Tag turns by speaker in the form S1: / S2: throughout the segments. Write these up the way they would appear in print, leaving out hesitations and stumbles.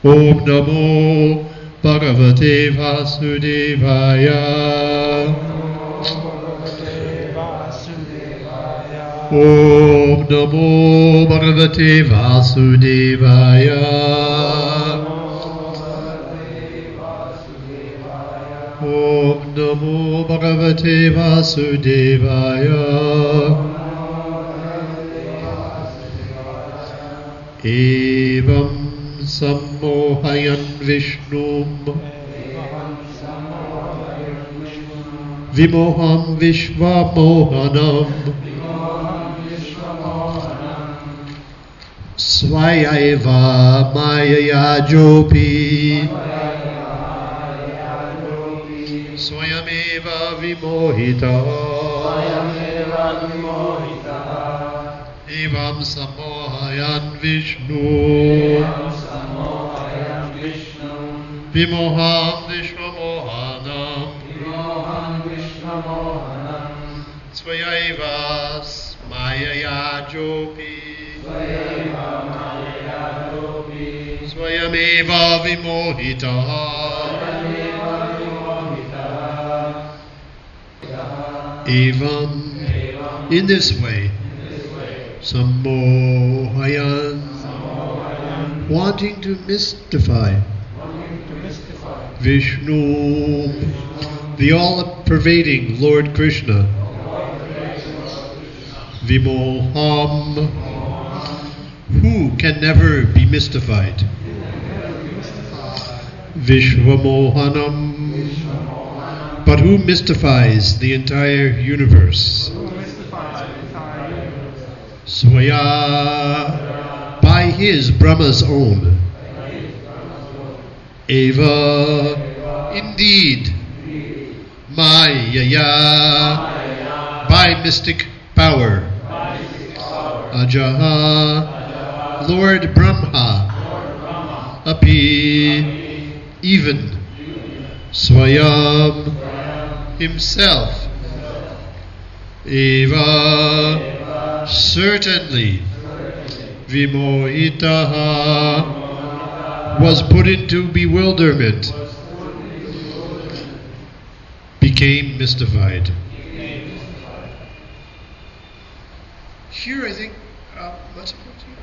S1: Om Namo Bhagavate Vasudevaya. Om Namo Bhagavate Vasudevaya. Om Namo Bhagavate Vasudevaya. Evam Sammohayan Vishnum Vimoham Vishvamohanam Swayaiva Mayaya Jopi Swayameva Vimohita Evam Sammohayan Vishnu Vimoham Vishvamohanam Swayaiva Mayaya Jopi Swayameva Vimohita Evam, in this way, Sammohayan, wanting to mystify Vishnu, the all-pervading Lord Krishna, Vimoham, who can never be mystified, Vishvamohanam, but who mystifies the entire universe. Swaya, by his Brahma's own. Eva, indeed. Mayaya, by mystic power. Ajaha, Lord Brahma. Api, even. Swayam, himself. Eva, certainly. Vimohitaha, was put into bewilderment, became mystified. Here, I think, the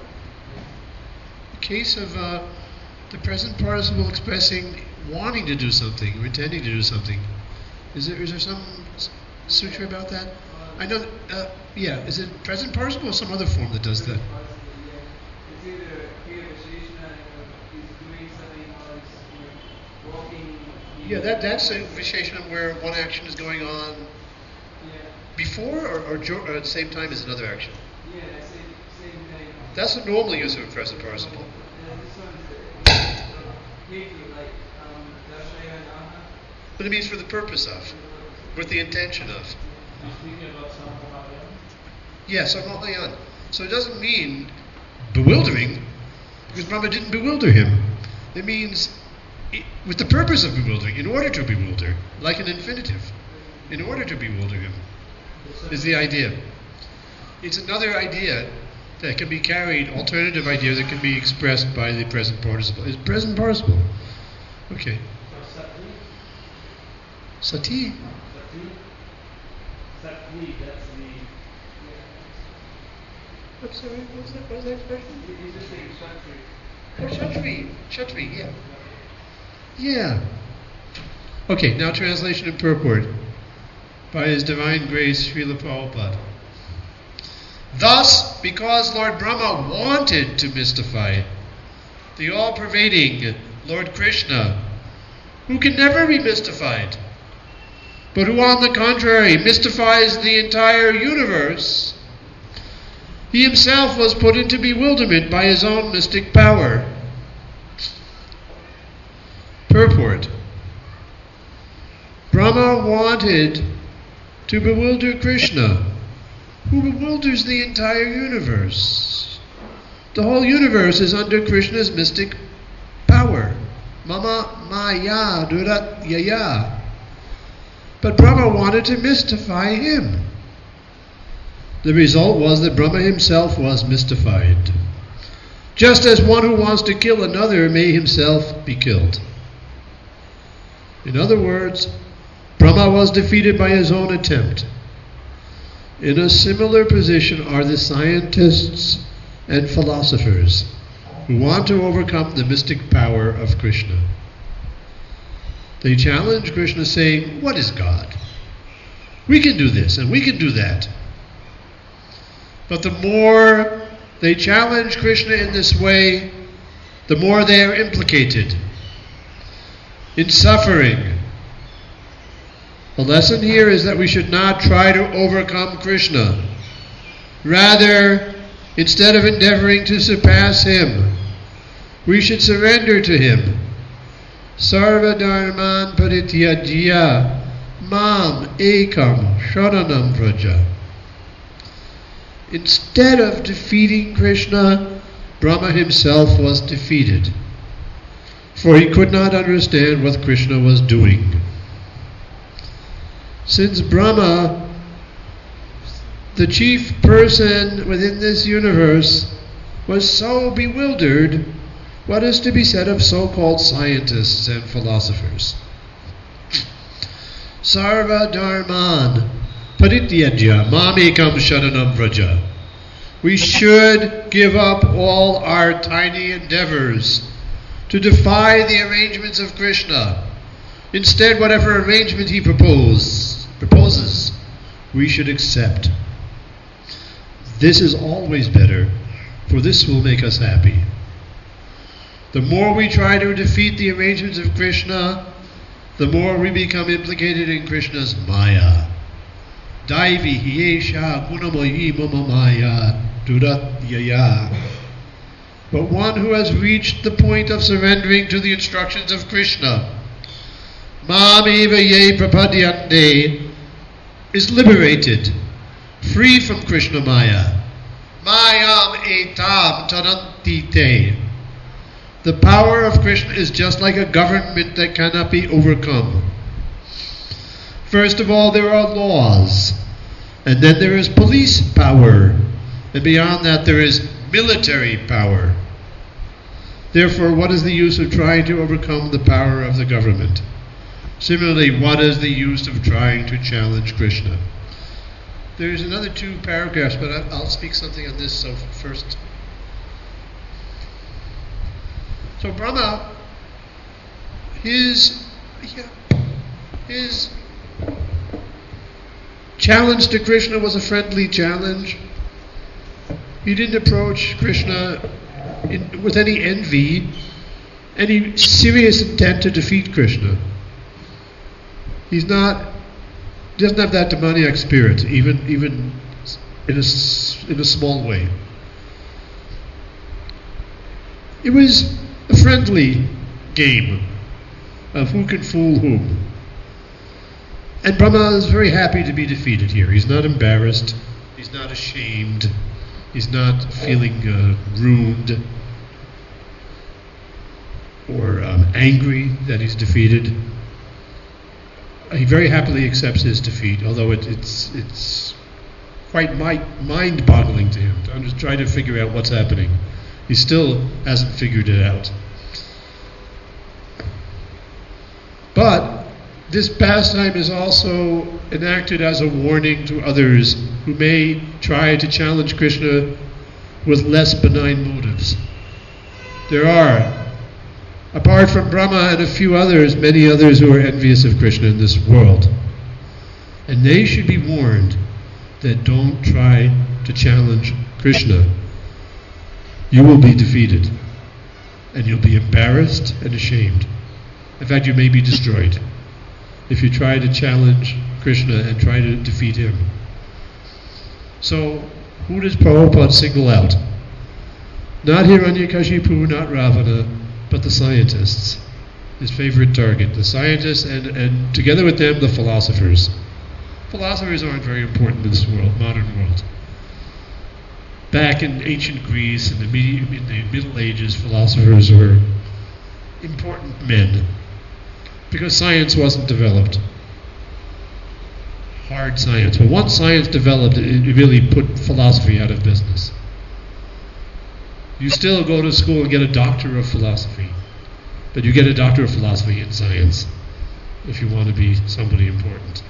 S1: case of the present participle expressing wanting to do something, or intending to do something. Is there some sutra about that? I know, is it present participle or some other form that does that?
S2: It's either here Visheshana is doing something or is walking.
S1: Yeah, that's a Visheshana where one action is going on before or at the same time as another action.
S2: Yeah, same thing.
S1: That's the normal use of a present participle.
S2: This one is like Dashaya and Aha.
S1: But it means for the purpose of, with the intention of.
S2: You're speaking about Sammohayan?
S1: Yes, Sammohayan. So it doesn't mean bewildering, because Brahma didn't bewilder him. It means with the purpose of bewildering, in order to bewilder, like an infinitive, in order to bewilder him, is the idea. It's another idea that can be carried, alternative idea that can be expressed by the present participle. Is present participle. Okay. Sati.
S2: Satvi, that's the...
S1: What was that expression?
S2: He's just saying Shatri.
S1: Oh, Shatri, yeah. Yeah. Okay, now translation and purport by His Divine Grace, Srila Prabhupada. Thus, because Lord Brahma wanted to mystify the all-pervading Lord Krishna, who can never be mystified, but who on the contrary mystifies the entire universe, he himself was put into bewilderment by his own mystic power. Purport. Brahma wanted to bewilder Krishna, who bewilders the entire universe. The whole universe is under Krishna's mystic power. Mama Maya Durat Yaya. But Brahma wanted to mystify him. The result was that Brahma himself was mystified. just as one who wants to kill another may himself be killed. In other words, Brahma was defeated by his own attempt. In a similar position are the scientists and philosophers who want to overcome the mystic power of Krishna. They challenge Krishna saying, "What is God? We can do this and we can do that." But the more they challenge Krishna in this way, the more they are implicated in suffering. The lesson here is that we should not try to overcome Krishna. Rather, instead of endeavoring to surpass him, we should surrender to him. Sarva dharman parityajya mam ekam sharanam vraja. Instead of defeating Krishna, Brahma himself was defeated, for he could not understand what Krishna was doing. Since Brahma, the chief person within this universe, was so bewildered, what is to be said of so-called scientists and philosophers? Sarva dharman parityajya mamekam sharanam vraja. We should give up all our tiny endeavors to defy the arrangements of Krishna. Instead, whatever arrangement he proposes, we should accept. This is always better, for this will make us happy. The more we try to defeat the arrangements of Krishna, the more we become implicated in Krishna's Maya. Daivi hiyesha gunamoyi mama maya duratyaya. But one who has reached the point of surrendering to the instructions of Krishna, Mameva ye prapadyante, is liberated, free from Krishna Maya. Mayam etam tarantite. The power of Krishna is just like a government that cannot be overcome. First of all, there are laws, and then there is police power, and beyond that there is military power. Therefore, what is the use of trying to overcome the power of the government? Similarly, what is the use of trying to challenge Krishna? There's another 2 paragraphs, but I'll speak something on this first. So Brahma, his challenge to Krishna was a friendly challenge. He didn't approach Krishna with any envy, any serious intent to defeat Krishna. He doesn't have that demoniac spirit, even in a small way. It was a friendly game of who can fool whom. And Brahma is very happy to be defeated here. He's not embarrassed. He's not ashamed. He's not feeling ruined or angry that he's defeated. He very happily accepts his defeat, although it's quite mind-boggling to him to try to figure out what's happening. He still hasn't figured it out. But this pastime is also enacted as a warning to others who may try to challenge Krishna with less benign motives. There are, apart from Brahma and a few others, many others who are envious of Krishna in this world. And they should be warned that don't try to challenge Krishna. You will be defeated, and you'll be embarrassed and ashamed. In fact, you may be destroyed if you try to challenge Krishna and try to defeat him. So, who does Prabhupada single out? Not Hiranyakashipu, not Ravana, but the scientists. His favorite target. The scientists and together with them, the philosophers. Philosophers aren't very important in this world, modern world. Back in ancient Greece, in the Middle Ages, philosophers were important men because science wasn't developed. Hard science. But once science developed, it really put philosophy out of business. You still go to school and get a doctor of philosophy. But you get a doctor of philosophy in science if you want to be somebody important.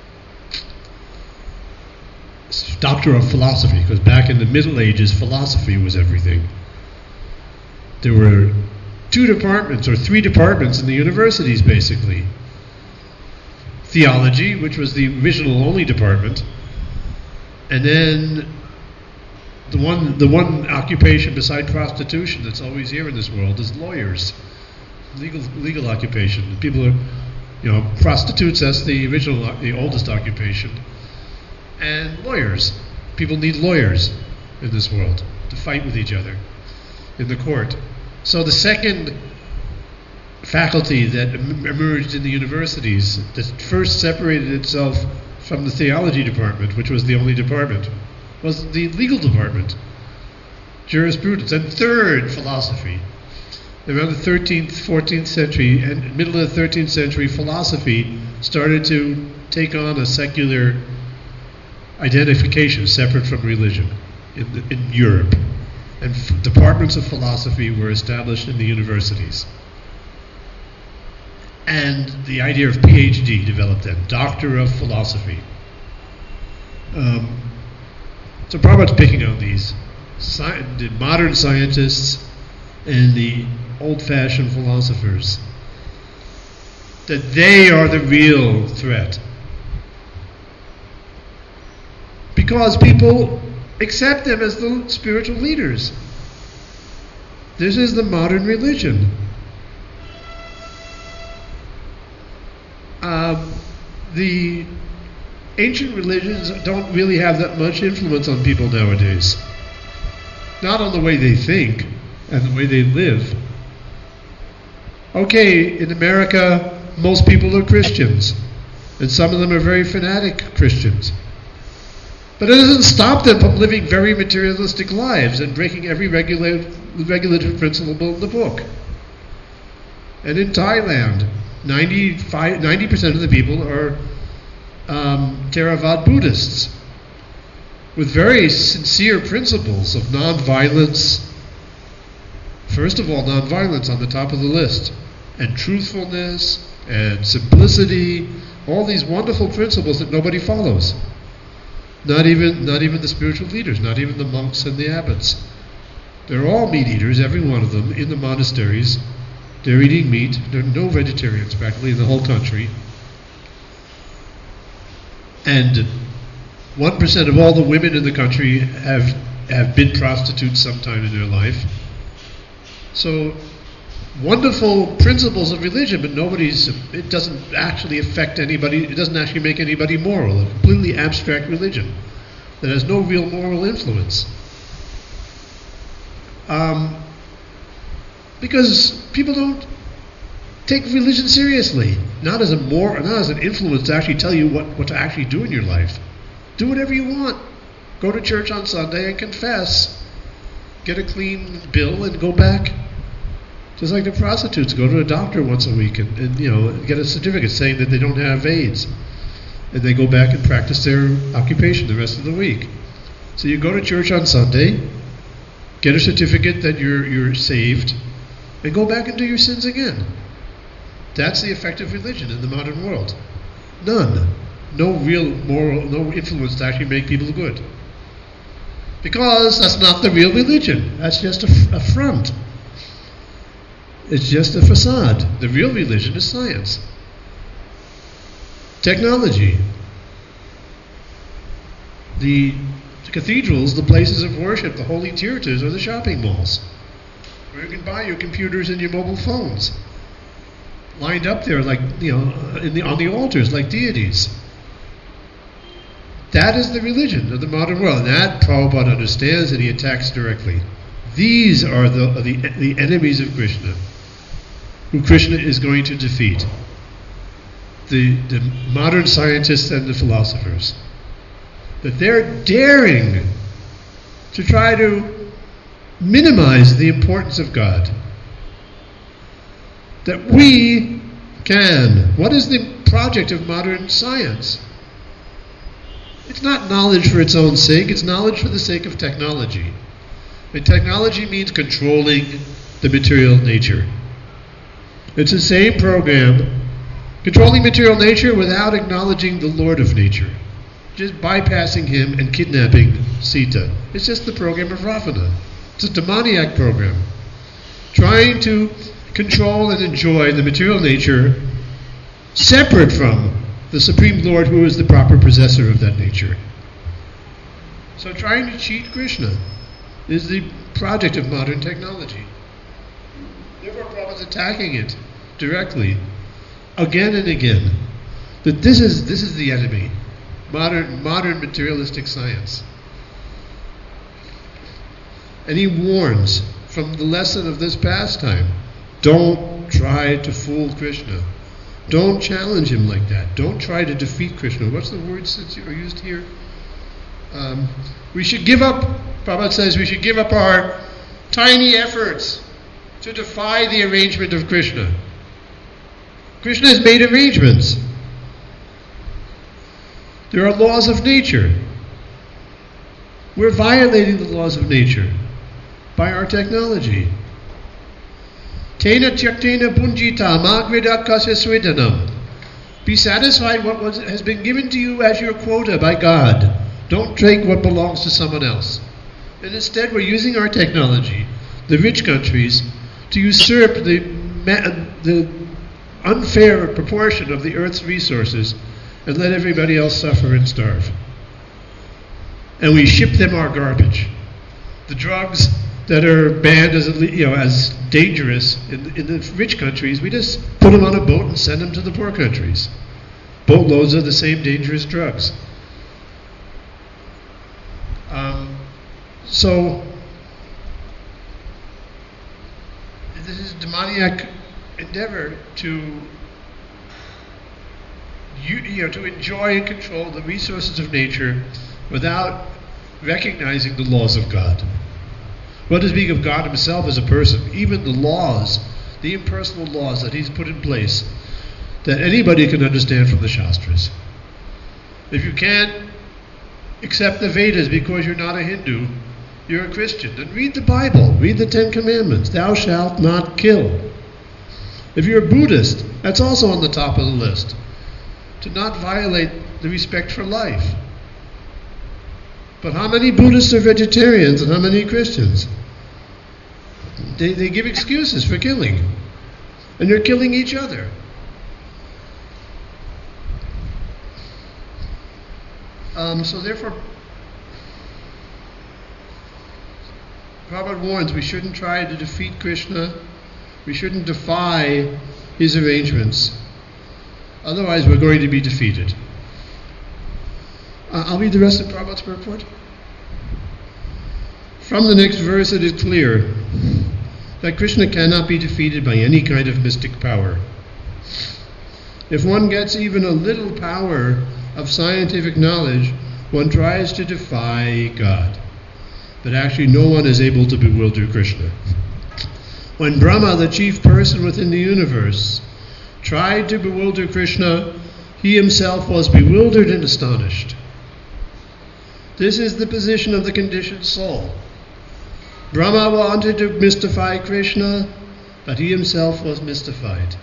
S1: Doctor of philosophy, because back in the Middle Ages, philosophy was everything. There were 2 departments or 3 departments in the universities, basically. Theology, which was the original only department, and then the one occupation beside prostitution that's always here in this world is lawyers. Legal occupation. People are, prostitutes, that's the oldest occupation. And lawyers. People need lawyers in this world to fight with each other in the court. So the second faculty that emerged in the universities, that first separated itself from the theology department, which was the only department, was the legal department, jurisprudence, and third, philosophy. Around the 13th, 14th century, and middle of the 13th century, philosophy started to take on a secular identification separate from religion in Europe. And departments of philosophy were established in the universities. And the idea of PhD developed then, Doctor of Philosophy. So Prabhupada's picking on these. The modern scientists and the old-fashioned philosophers, that they are the real threat. Because people accept them as the spiritual leaders. This is the modern religion. The ancient religions don't really have that much influence on people nowadays. Not on the way they think and the way they live. Okay, in America, most people are Christians, and some of them are very fanatic Christians. But it doesn't stop them from living very materialistic lives and breaking every regulative principle in the book. And in Thailand, 90% of the people are Theravada Buddhists with very sincere principles of non-violence. First of all, non-violence on the top of the list, and truthfulness and simplicity, all these wonderful principles that nobody follows. Not even the spiritual leaders, not even the monks and the abbots. They're all meat eaters, every one of them, in the monasteries. They're eating meat. There are no vegetarians practically in the whole country. And 1% of all the women in the country have been prostitutes sometime in their life. So, wonderful principles of religion, but it doesn't actually affect anybody, it doesn't actually make anybody moral. A completely abstract religion that has no real moral influence. Because people don't take religion seriously, not as an influence to actually tell you what to actually do in your life. Do whatever you want. Go to church on Sunday and confess. Get a clean bill and go back. Just like the prostitutes go to a doctor once a week and get a certificate saying that they don't have AIDS. And they go back and practice their occupation the rest of the week. So you go to church on Sunday, get a certificate that you're saved, and go back and do your sins again. That's the effective religion in the modern world. None. No real moral, no influence to actually make people good. Because that's not the real religion. That's just a front. It's just a facade. The real religion is science. Technology. The cathedrals, the places of worship, the holy theaters, are the shopping malls, where you can buy your computers and your mobile phones, lined up there like on the altars like deities. That is the religion of the modern world, and that Prabhupada understands, and he attacks directly. These are the enemies of Krishna, who Krishna is going to defeat. The modern scientists and the philosophers. That they're daring to try to minimize the importance of God. That we can. What is the project of modern science? It's not knowledge for its own sake, it's knowledge for the sake of technology. And technology means controlling the material nature. It's the same program, controlling material nature without acknowledging the Lord of nature. Just bypassing him and kidnapping Sita. It's just the program of Ravana. It's a demoniac program. Trying to control and enjoy the material nature separate from the Supreme Lord who is the proper possessor of that nature. So trying to cheat Krishna is the project of modern technology. Therefore Prabhupada's attacking it directly, again and again, that this is the enemy. Modern materialistic science. And he warns from the lesson of this pastime, don't try to fool Krishna. Don't challenge him like that. Don't try to defeat Krishna. What's the words that are used here? We should give up, Prabhupada says, we should give up our tiny efforts to defy the arrangement of Krishna. Krishna has made arrangements. There are laws of nature. We're violating the laws of nature by our technology. Tena tyaktena punjita magveda kasya swedanam. Be satisfied what has been given to you as your quota by God. Don't take what belongs to someone else. And instead we're using our technology, the rich countries, to usurp the unfair proportion of the earth's resources and let everybody else suffer and starve. And we ship them our garbage. The drugs that are banned as dangerous in the rich countries, we just put them on a boat and send them to the poor countries. Boatloads of the same dangerous drugs. So this is a demoniac endeavor to enjoy and control the resources of nature without recognizing the laws of God. What to speak of God himself as a person, even the laws, the impersonal laws that he's put in place that anybody can understand from the Shastras. If you can't accept the Vedas because you're not a Hindu, you're a Christian, then read the Bible, read the Ten Commandments. Thou shalt not kill. If you're a Buddhist, that's also on the top of the list. To not violate the respect for life. But how many Buddhists are vegetarians and how many Christians? They give excuses for killing. And they're killing each other. So therefore, Prabhupada warns we shouldn't try to defeat Krishna. We shouldn't defy his arrangements. Otherwise, we're going to be defeated. I'll read the rest of Prabhupada's purport. From the next verse, it is clear that Krishna cannot be defeated by any kind of mystic power. If one gets even a little power of scientific knowledge, one tries to defy God. But actually, no one is able to bewilder Krishna. When Brahma, the chief person within the universe, tried to bewilder Krishna, he himself was bewildered and astonished. This is the position of the conditioned soul. Brahma wanted to mystify Krishna, but he himself was mystified.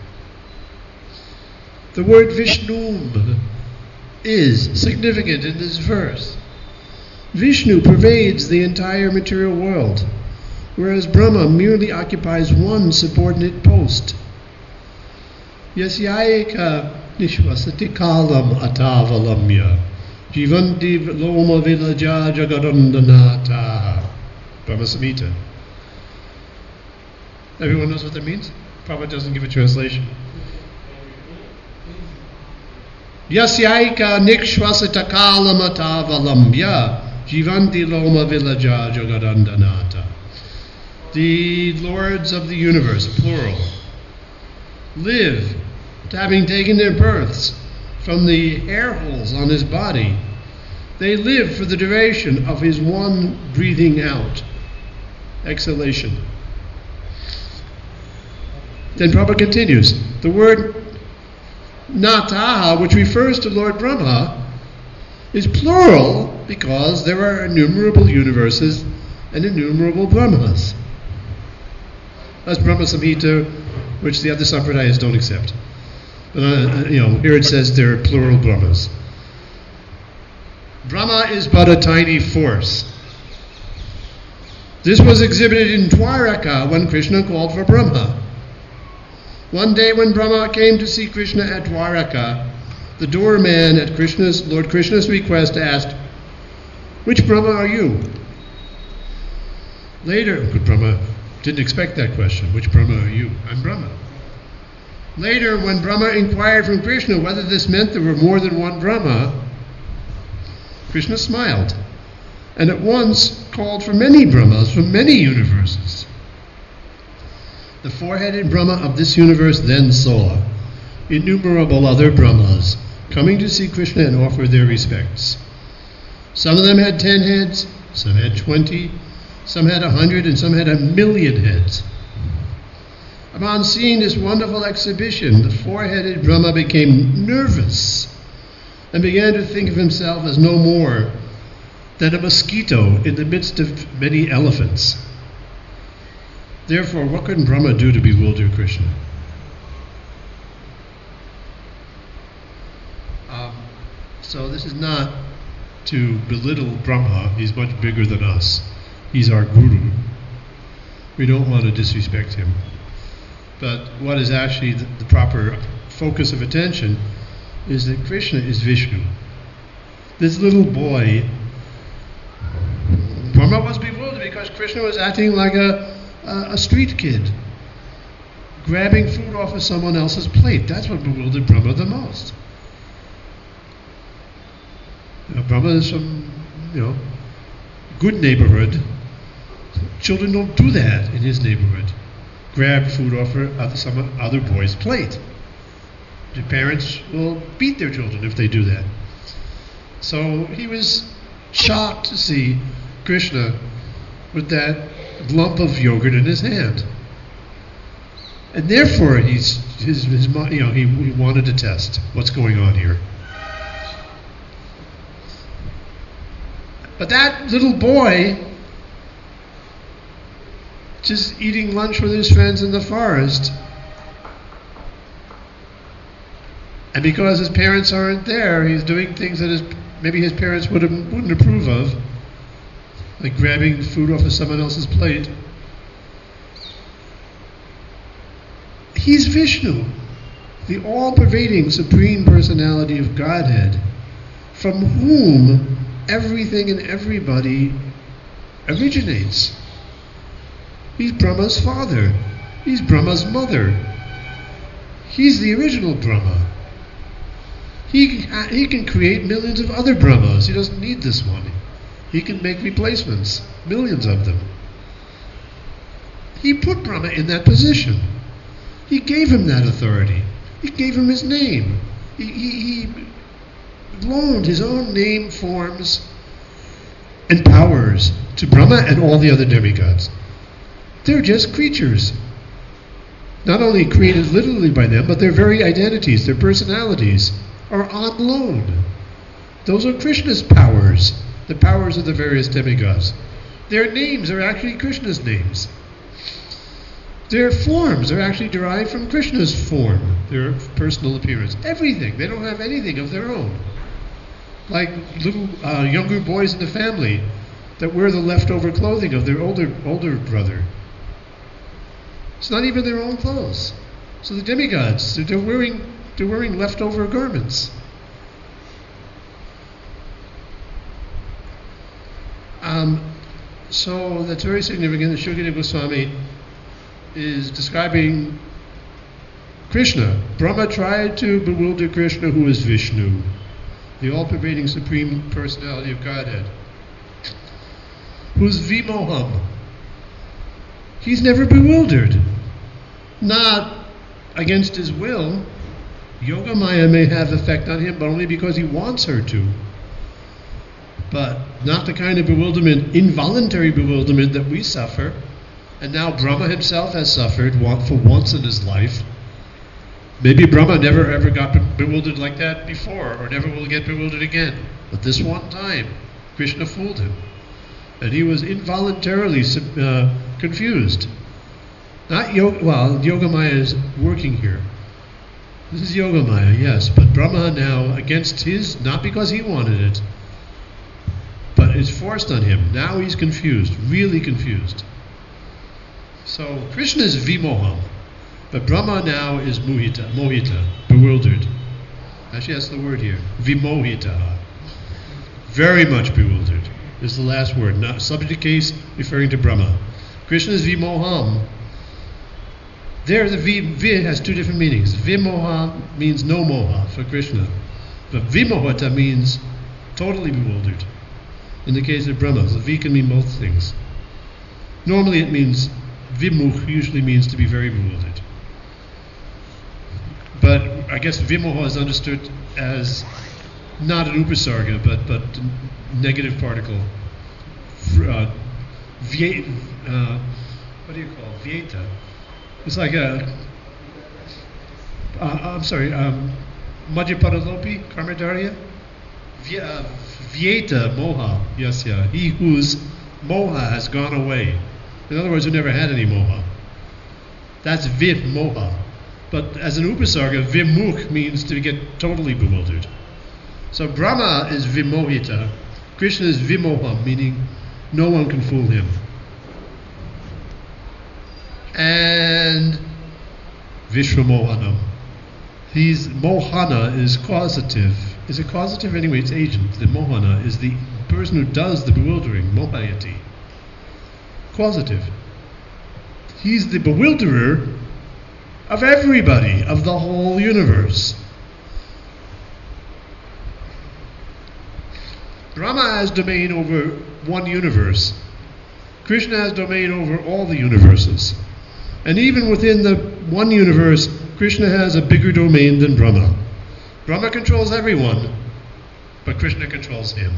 S1: The word Vishnum is significant in this verse. Vishnu pervades the entire material world, whereas Brahma merely occupies one subordinate post. Yasyayika nishvasati kalam atavalamya jivanti loma vilaja jagadandanata. Brahma Samhita. Everyone knows what that means? Prabhupada doesn't give a translation. Yasyaika nikshvasita kalam atavalamya jivanti loma vilaja jagadandanata. The lords of the universe, plural, live, having taken their births from the hair holes on his body. They live for the duration of his one breathing out, exhalation. Then Prabhupada continues. The word Nataha, which refers to Lord Brahma, is plural because there are innumerable universes and innumerable Brahmas. That's Brahma Samhita, which the other Sampradayas don't accept. But here it says there are plural Brahmas. Brahma is but a tiny force. This was exhibited in Dwaraka when Krishna called for Brahma. One day when Brahma came to see Krishna at Dwaraka, the doorman at Lord Krishna's request asked, "Which Brahma are you?" Later, Brahma didn't expect that question. Which Brahma are you? I'm Brahma. Later, when Brahma inquired from Krishna whether this meant there were more than one Brahma, Krishna smiled and at once called for many Brahmas from many universes. The four-headed Brahma of this universe then saw innumerable other Brahmas coming to see Krishna and offer their respects. Some of them had 10 heads, some had 20, some had 100, and some had 1,000,000 heads. Upon seeing this wonderful exhibition, the four-headed Brahma became nervous and began to think of himself as no more than a mosquito in the midst of many elephants. Therefore, what could Brahma do to bewilder Krishna? So this is not to belittle Brahma. He's much bigger than us. He's our guru. We don't want to disrespect him. But what is actually the proper focus of attention is that Krishna is Vishnu. This little boy, Brahma was bewildered because Krishna was acting like a street kid, grabbing food off of someone else's plate. That's what bewildered Brahma the most. Brahma is from, good neighborhood. Children don't do that in his neighborhood. Grab food off of some other boy's plate. The parents will beat their children if they do that. So he was shocked to see Krishna with that lump of yogurt in his hand, and therefore he wanted to test what's going on here. But that little boy, just eating lunch with his friends in the forest, and because his parents aren't there, he's doing things that maybe his parents wouldn't approve of, like grabbing food off of someone else's plate. He's Vishnu, the all-pervading Supreme Personality of Godhead, from whom everything and everybody originates. He's Brahma's father. He's Brahma's mother. He's the original Brahma. He can create millions of other Brahmas. He doesn't need this one. He can make replacements, millions of them. He put Brahma in that position. He gave him that authority. He gave him his name. He loaned his own name, forms, and powers to Brahma and all the other demigods. They're just creatures. Not only created literally by them, but their very identities, their personalities, are on loan. Those are Krishna's powers, the powers of the various demigods. Their names are actually Krishna's names. Their forms are actually derived from Krishna's form, their personal appearance. Everything. They don't have anything of their own. Like little younger boys in the family that wear the leftover clothing of their older brother. It's not even their own clothes. So the demigods, they're wearing leftover garments. So that's very significant. The Shukadeva Goswami is describing Krishna. Brahma tried to bewilder Krishna, who is Vishnu, the all-pervading Supreme Personality of Godhead, who's Vimoham. He's never bewildered. Not against his will. Yoga Maya may have effect on him, but only because he wants her to. But not the kind of bewilderment, involuntary bewilderment that we suffer. And now Brahma himself has suffered for once in his life. Maybe Brahma never ever got bewildered like that before, or never will get bewildered again. But this one time, Krishna fooled him. And he was involuntarily confused. Not Yogamaya is working here. This is Yogamaya, yes, but Brahma now against his, not because he wanted it, but it's forced on him. Now he's confused, really confused. So Krishna is vimoham, but Brahma now is mohita, bewildered. Actually, that's the word here, vimohita. Very much bewildered is the last word, not subject case referring to Brahma. Krishna is vimoham. There, the vi has two different meanings. Vimoha means no moha for Krishna, but vimohata means totally bewildered. In the case of Brahma, the vi can mean both things. Normally it means, vimukh usually means to be very bewildered. But I guess vimoha is understood as not an upasarga, but negative particle. What do you call it? Vyeta. It's like Madhyapadalopi, Karmadarya? Vyeta, moha, yes, yeah. He whose moha has gone away. In other words, who never had any moha. That's viv, moha. But as an upasarga, vimukh means to get totally bewildered. So Brahma is vimohita, Krishna is vimoha, meaning no one can fool him. And Vishwamohanam. He's Mohana is causative. Is it causative? Anyway, it's agent. The Mohana is the person who does the bewildering, Mohayati. Causative. He's the bewilderer of everybody, of the whole universe. Brahma has domain over one universe. Krishna has domain over all the universes. And even within the one universe, Krishna has a bigger domain than Brahma. Brahma controls everyone, but Krishna controls him.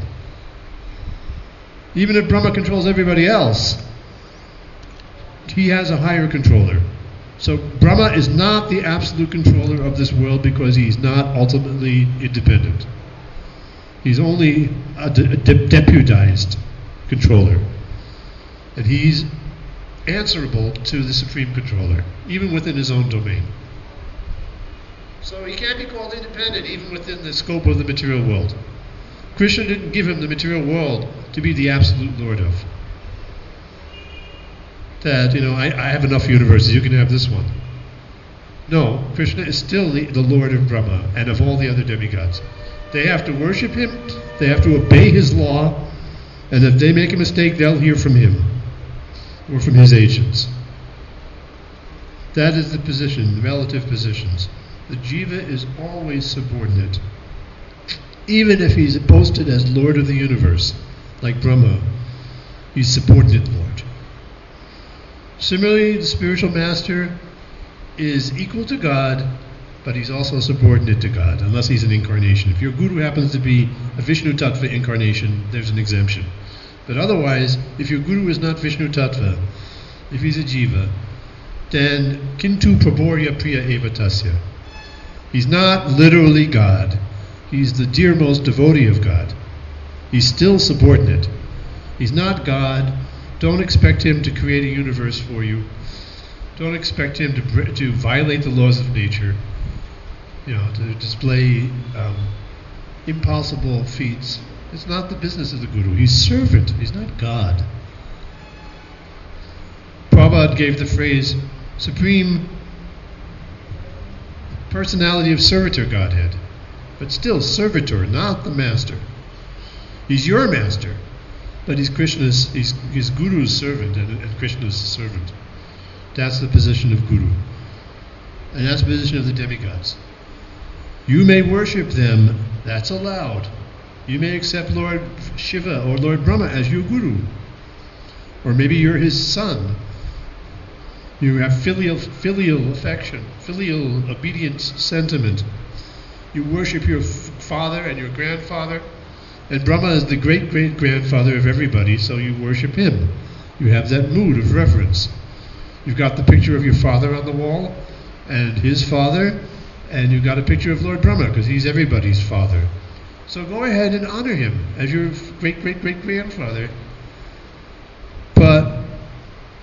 S1: Even if Brahma controls everybody else, he has a higher controller. So Brahma is not the absolute controller of this world because he's not ultimately independent. He's only a deputized controller. And he's answerable to the Supreme Controller, even within his own domain. So he can't be called independent even within the scope of the material world. Krishna didn't give him the material world to be the absolute Lord of. That, I have enough universes, you can have this one. No, Krishna is still the Lord of Brahma and of all the other demigods. They have to worship him, they have to obey his law, and if they make a mistake, they'll hear from him or from his agents. That is the position, the relative positions. The jiva is always subordinate. Even if he's posted as Lord of the universe, like Brahma, he's subordinate Lord. Similarly, the spiritual master is equal to God, but he's also subordinate to God, unless he's an incarnation. If your guru happens to be a Vishnu Tattva incarnation, there's an exemption. But otherwise, if your guru is not Vishnu Tattva, if he's a jiva, then kintu praborya priya eva tasya. He's not literally God. He's the dearmost devotee of God. He's still subordinate. He's not God. Don't expect him to create a universe for you. Don't expect him to violate the laws of nature, to display impossible feats. It's not the business of the guru. He's servant. He's not God. Prabhupada gave the phrase supreme personality of servitor Godhead, but still servitor, not the master. He's your master, but he's Guru's servant and Krishna's servant. That's the position of Guru. And that's the position of the demigods. You may worship them, that's allowed. You may accept Lord Shiva or Lord Brahma as your Guru. Or maybe you're his son. You have filial affection, filial obedience sentiment. You worship your father and your grandfather. And Brahma is the great-great-grandfather of everybody, so you worship him. You have that mood of reverence. You've got the picture of your father on the wall, and his father, and you've got a picture of Lord Brahma, because he's everybody's father. So go ahead and honor him as your great-great-great-grandfather.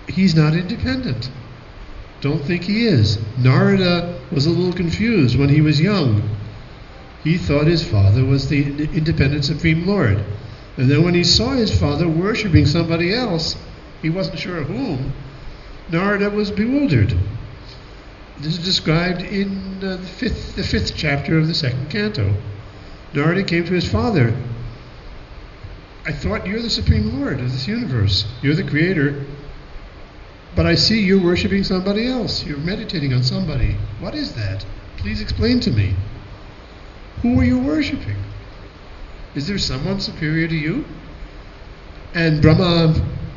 S1: he's not independent. Don't think he is. Narada was a little confused when he was young. He thought his father was the independent Supreme Lord. And then when he saw his father worshipping somebody else, he wasn't sure whom, Narada was bewildered. This is described in the fifth chapter of the second canto. Narada came to his father. I thought you're the Supreme Lord of this universe. You're the creator. But I see you're worshipping somebody else. You're meditating on somebody. What is that? Please explain to me. Who are you worshipping? Is there someone superior to you? And Brahma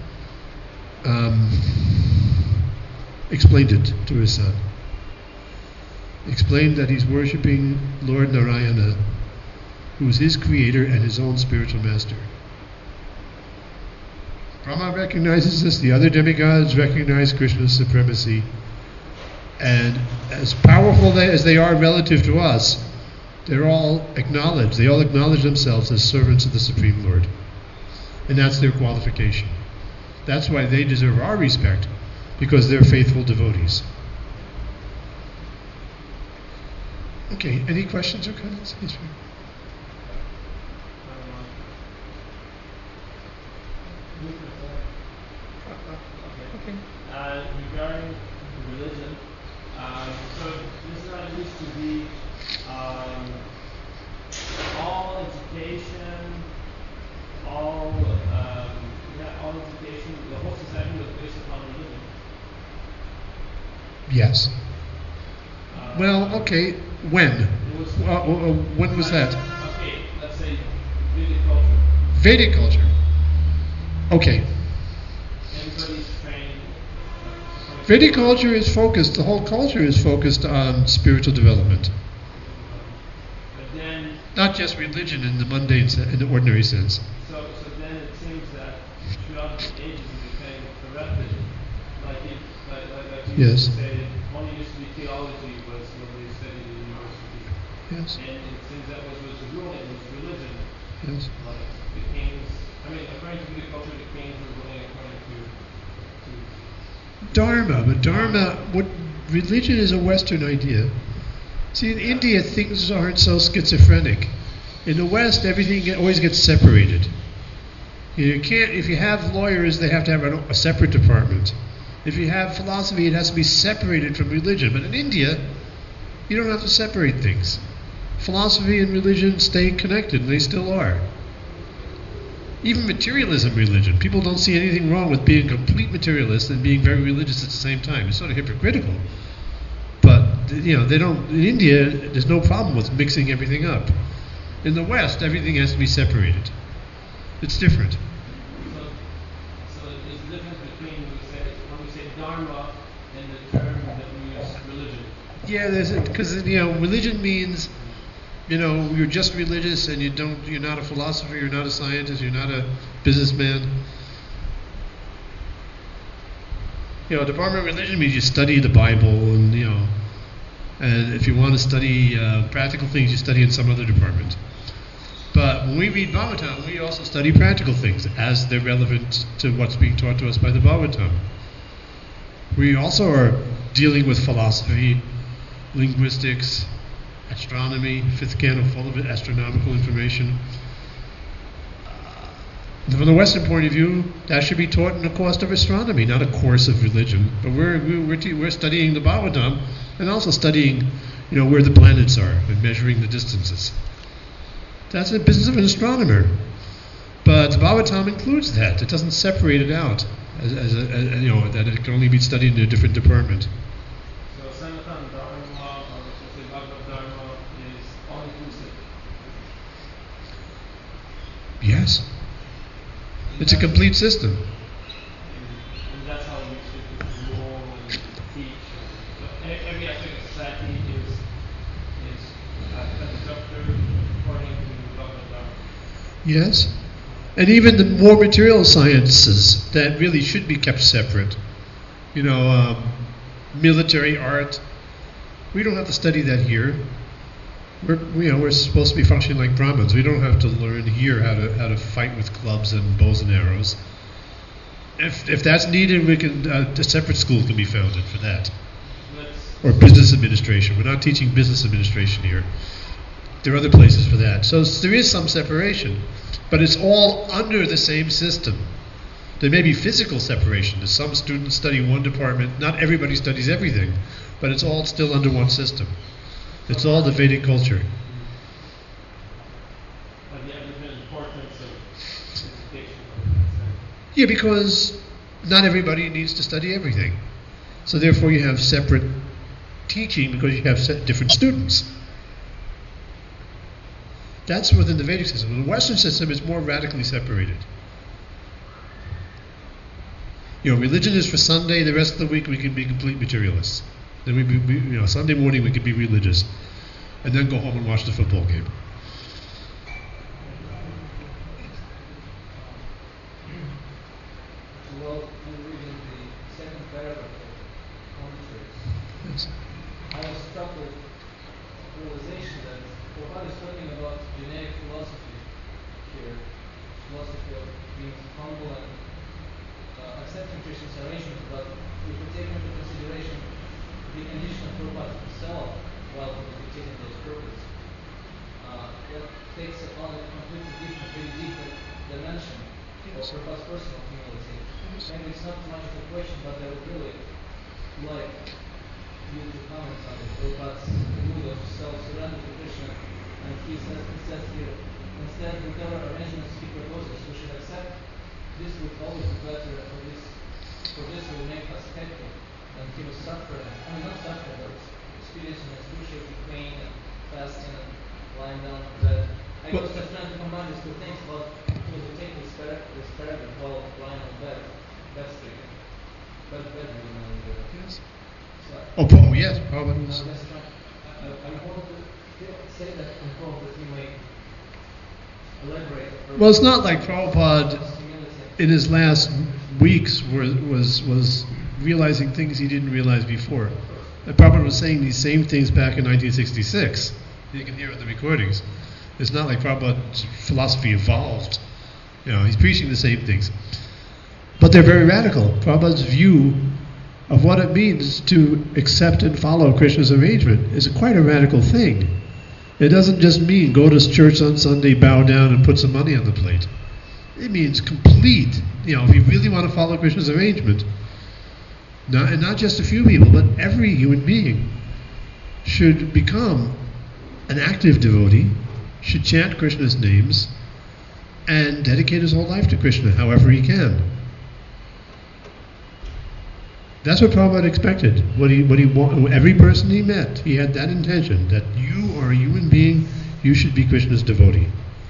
S1: explained it to his son. Explained that he's worshipping Lord Narayana, who is his creator and his own spiritual master. Brahma recognizes this. The other demigods recognize Krishna's supremacy. And as powerful as they are relative to us, they're all acknowledged. They all acknowledge themselves as servants of the Supreme Lord. And that's their qualification. That's why they deserve our respect, because they're faithful devotees. Okay, any questions or comments? Yes, sir.
S3: Regarding religion, so this not used to be all education, all education, the whole society was based upon religion.
S1: Yes. Well, okay. When? When was that?
S3: Okay, let's say Vedic culture.
S1: Vedic culture. Okay.
S3: Everybody's trained.
S1: Vedic culture is focused, the whole culture is focused on spiritual development.
S3: But then,
S1: not just religion in the mundane, in the ordinary sense.
S3: So then it seems that throughout the ages it became corrupted. Like you
S1: Yes.
S3: say, only used to be theology was what they studied in university.
S1: Yes.
S3: And it seems that was the ruling, it was religion.
S1: Yes.
S3: Like the kings, according to Vedic culture, the kings were ruling according to
S1: Dharma, but what religion is a Western idea. See, in India, things aren't so schizophrenic. In the West, everything always gets separated. You can't. If you have lawyers, they have to have a separate department. If you have philosophy, it has to be separated from religion. But in India, you don't have to separate things. Philosophy and religion stay connected, and they still are. Even materialism religion. People don't see anything wrong with being a complete materialist and being very religious at the same time. It's sort of hypocritical. But, they don't... In India, there's no problem with mixing everything up. In the West, everything has to be separated. It's different.
S3: So there's a difference between when we say Dharma and the term that we use religion.
S1: Yeah, because religion means, you're just religious and you're not a philosopher, you're not a scientist, you're not a businessman. Department of religion means you study the Bible and if you want to study practical things, you study in some other department. But when we read Bhagavatam, we also study practical things as they're relevant to what's being taught to us by the Bhagavatam. We also are dealing with philosophy, linguistics, astronomy, fifth canto full of astronomical information. From the Western point of view, that should be taught in a course of astronomy, not a course of religion. But we're studying the Bhagavatam and also studying, where the planets are and measuring the distances. That's the business of an astronomer. But the Bhagavatam includes that. It doesn't separate it out that it can only be studied in a different department.
S3: So Sanatana Dharma, or Bhagavad Dharma, is all-inclusive.
S1: Yes. It's a complete system.
S3: And that's how we should rule and teach. So every aspect of society is conducted according to Bhagavad Dharma.
S1: Yes. And even the more material sciences that really should be kept separate. Military art. We don't have to study that here. We're supposed to be functioning like Brahmins. We don't have to learn here how to fight with clubs and bows and arrows. If that's needed, we can a separate school can be founded for that,
S3: Let's
S1: or business administration. We're not teaching business administration here. There are other places for that. So there is some separation, but it's all under the same system. There may be physical separation. As some students study one department, not everybody studies everything, but it's all still under one system. It's all the Vedic culture.
S3: have the different importance of education.
S1: Yeah, because not everybody needs to study everything. So therefore you have separate teaching because you have different students. That's within the Vedic system. The Western system is more radically separated. Religion is for Sunday. The rest of the week we can be complete materialists. Then Sunday morning we can be religious, and then go home and watch the football game.
S2: Well, you reading the second paragraph of commentaries.
S1: Yes.
S2: I was struck with the realization that Prabhupada is talking about generic philosophy here, philosophy of being humble and accepting Krishna's arrangement, but if we take into consideration the condition of Prabhupada himself while meditating those purposes, that takes upon a completely different, very deep dimension of Prabhupada's personal humility. Maybe it's not much of a question, but I would really like you to comment on it. Prabhupada's mood of self-surrender to Krishna, and he says here, instead, whatever arrangements he proposes, we should accept. This would always be better, for this will make us happy. And he was suffering, not suffering, but experiencing excruciating pain and fasting and lying down in bed. I was just trying to combine these two things, but he was taking this paragraph while lying on bed. That's the bedroom.
S1: Yes.
S2: So,
S1: Yes. Prabhupada was.
S2: I'm going to say that in hope that he may elaborate.
S1: Well, it's not like Prabhupada
S2: humility.
S1: in his last weeks was realizing things he didn't realize before. And Prabhupada was saying these same things back in 1966. You can hear it in the recordings. It's not like Prabhupada's philosophy evolved. He's preaching the same things. But they're very radical. Prabhupada's view of what it means to accept and follow Krishna's arrangement is quite a radical thing. It doesn't just mean go to church on Sunday, bow down, and put some money on the plate. It means complete. If you really want to follow Krishna's arrangement, not just a few people, but every human being should become an active devotee, should chant Krishna's names, and dedicate his whole life to Krishna, however he can. That's what Prabhupada expected. Every person he met, he had that intention, that you are a human being, you should be Krishna's devotee.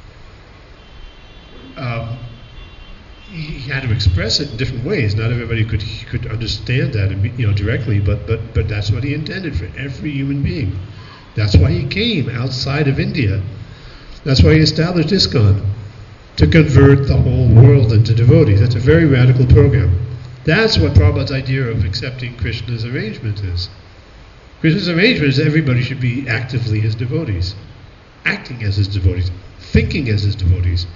S1: He had to express it in different ways. Not everybody could understand that, directly, but that's what he intended for every human being. That's why he came outside of India. That's why he established ISKCON, to convert the whole world into devotees. That's a very radical program. That's what Prabhupada's idea of accepting Krishna's arrangement is. Krishna's arrangement is everybody should be actively his devotees, acting as his devotees, thinking as his devotees,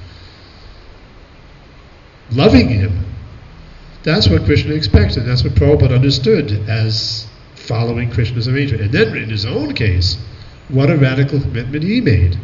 S1: loving him. That's what Krishna expected. That's what Prabhupada understood as following Krishna's arrangement. And then in his own case, what a radical commitment he made.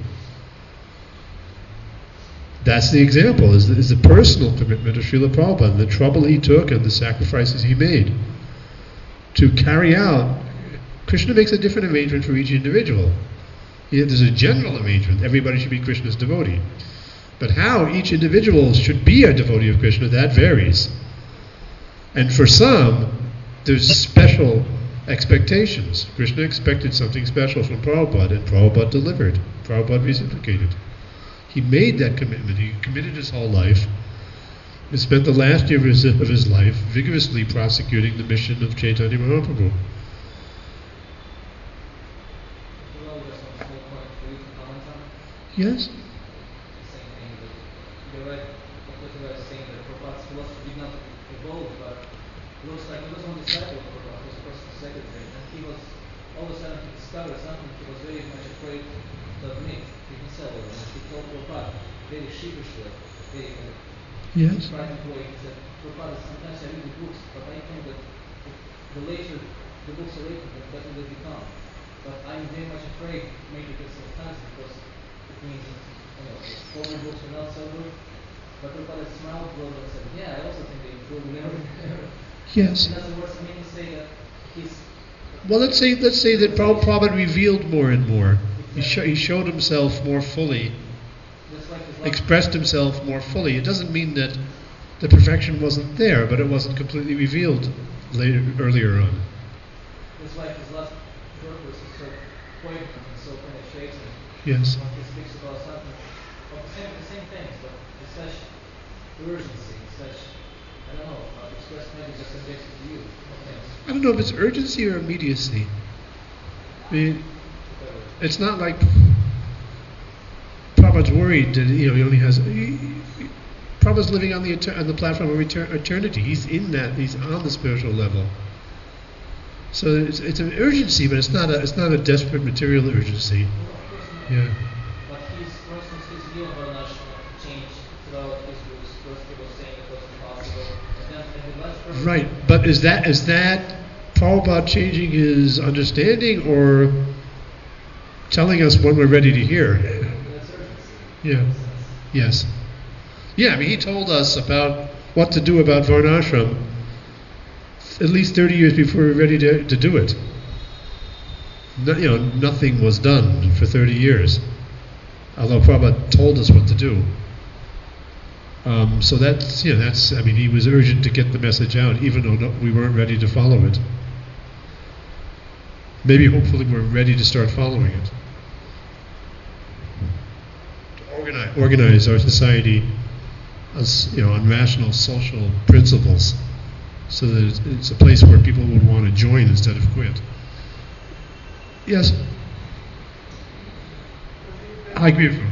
S1: That's the example, is the personal commitment of Srila Prabhupada, and the trouble he took and the sacrifices he made to carry out. Krishna makes a different arrangement for each individual. There's a general arrangement. Everybody should be Krishna's devotee. But how each individual should be a devotee of Krishna, that varies. And for some, there's special expectations. Krishna expected something special from Prabhupada, and Prabhupada delivered. Prabhupada reciprocated. He made that commitment. He committed his whole life. He spent the last year of his life vigorously prosecuting the mission of Chaitanya Mahaprabhu. Yes?
S2: All of a sudden he discovered something he was very much afraid to admit to himself, and he told Prabhupada very sheepishly, very
S1: Yes.
S2: private employee. He said, Prabhupada, sometimes I read the books, but I think that the later the books are later, the better they become. But I'm very much afraid maybe because of times because it means older books are not so good. But Prabhupada smiled a little and said, yeah, I also think they improve never.
S1: Yes.
S2: In other words, I mean to say that he's
S1: Well, let's say that Prabhupada revealed more and more. He showed himself more fully,
S2: just like his life,
S1: expressed himself more fully. It doesn't mean that the perfection wasn't there, but it wasn't completely revealed earlier on.
S2: just like his last purpose is so poignant and so penetrating.
S1: Yes.
S2: When he speaks about something of the same things, but with such urgency, such I don't know, expressed maybe just subjected to you.
S1: I don't know if it's urgency or immediacy. I mean, it's not like Prabhupada's worried that he only has. Prabhupada's living on the platform of eternity. He's in that. He's on the spiritual level. So it's an urgency, but it's not a desperate material urgency. Yeah.
S2: But for instance, his view of Varnashram changed throughout his books. First he was saying it was impossible, and then in the last purpose.
S1: Right, but is that Prabhupada changing his understanding or telling us when we're ready to hear?
S2: That's urgency.
S1: Yeah. Yes. Yeah, I mean, he told us about what to do about Varnashram at least 30 years before we were ready to do it. Nothing was done for 30 years, although Prabhupada told us what to do. So I mean, he was urgent to get the message out, even though we weren't ready to follow it. Maybe, hopefully, we're ready to start following it. To organize our society on rational social principles, so that it's a place where people would want to join instead of quit. Yes? I agree with you.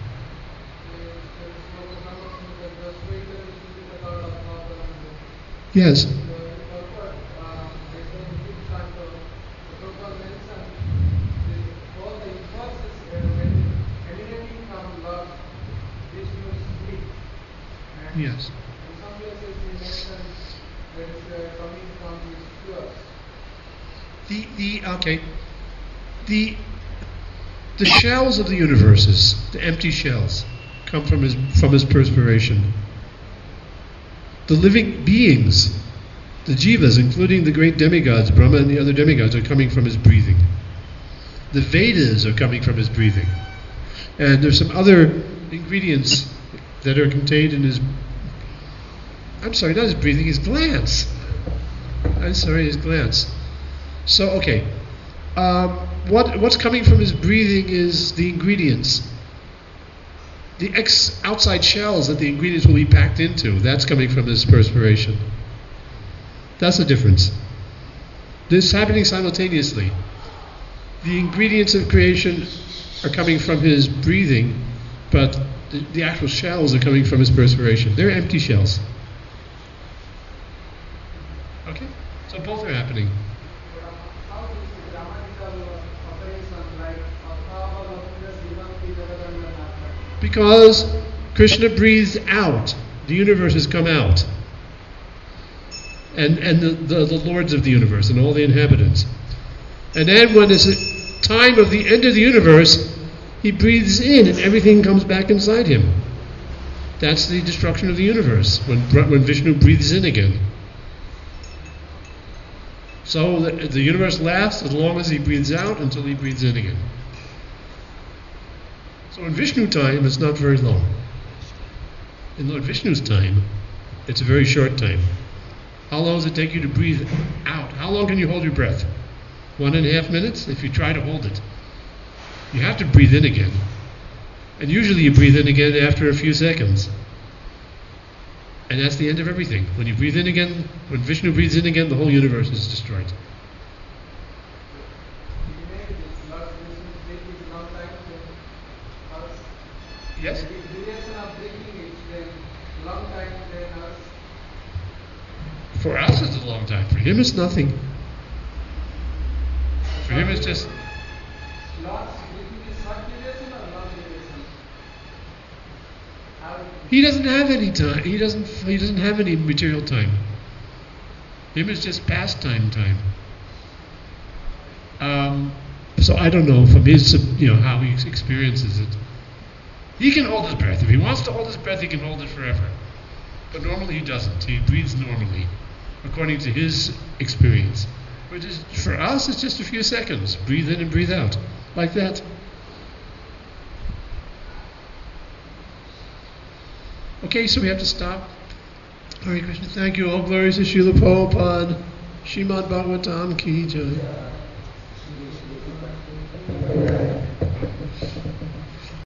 S1: Yes. Yes. The shells of the universes, the empty shells, come from his perspiration. The living beings, the jivas, including the great demigods, Brahma and the other demigods, are coming from his breathing. The Vedas are coming from his breathing. And there's some other ingredients that are contained in his... I'm sorry, not his breathing, his glance. His glance. So, okay. What's coming from his breathing is the ingredients. The outside shells that the ingredients will be packed into, that's coming from his perspiration. That's the difference. This is happening simultaneously. The ingredients of creation are coming from his breathing, but the actual shells are coming from his perspiration. They're empty shells. Okay? So both are happening. Because Krishna breathes out, the universe has come out. And the lords of the universe and all the inhabitants. And then when it's the time of the end of the universe, he breathes in and everything comes back inside him. That's the destruction of the universe, when Vishnu breathes in again. So the universe lasts as long as he breathes out until he breathes in again. So in Vishnu time, it's not very long. In Lord Vishnu's time, it's a very short time. How long does it take you to breathe out? How long can you hold your breath? 1.5 minutes? If you try to hold it. You have to breathe in again. And usually you breathe in again after a few seconds. And that's the end of everything. When you breathe in again, when Vishnu breathes in again, the whole universe is destroyed. Yes? For us it's a long time. For him it's nothing. For him it's just... He doesn't have any time. He doesn't have any material time. Him is just pastime time. So I don't know from his, how he experiences it. He can hold his breath. If he wants to hold his breath, he can hold it forever. But normally he doesn't. He breathes normally, according to his experience. Which is, for us, it's just a few seconds. Breathe in and breathe out, like that. Okay, so we have to stop. Hare Krishna. Thank you. All glories to Srila Prabhupada. Srimad Bhagavatam Ki Jai.